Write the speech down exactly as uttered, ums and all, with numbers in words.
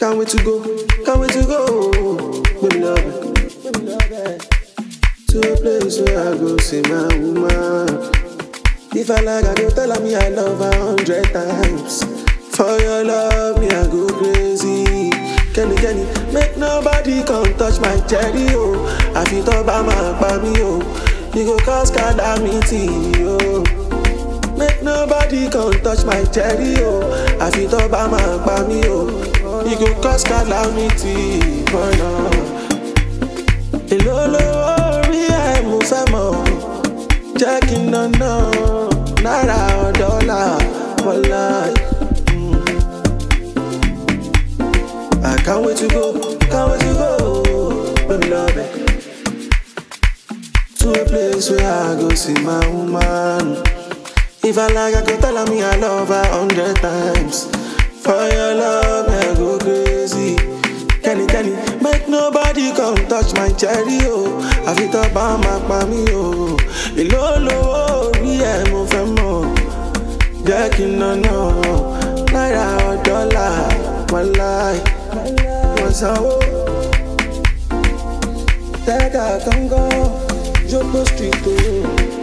Can't wait to go, can't wait to go. Baby love it, baby love it. To a place where I go see my woman. If I like, I go tell her me I love her a hundred times. For your love, me I go crazy. Kenny, Kenny, make nobody come touch my cherry, oh. I feel talk about my baby, oh. You go cause calamity, oh. Make nobody come touch my cherry, oh. I feel talk about my baby, oh. You go cause calamity, oh no. Hello, hello, rí ẹ̀ mo fẹ́ mọ̀. Jẹ́ kí n nànà náírà or dollar for life. I can't wait to go, can't wait to go, baby love it. To a place where I go see my woman. If I like, I go tell her me I love her a hundred times. For your love, I go crazy. Kenny, Kenny, make nobody come touch my cherry, oh. I feel talk about my mommy, oh. Hello, hello, rí ẹ̀ mo fẹ́ mọ̀. Jẹ́ kí n nànà náírà or dollar, one life. Sanwó tẹ́gà gángan jókòó street o.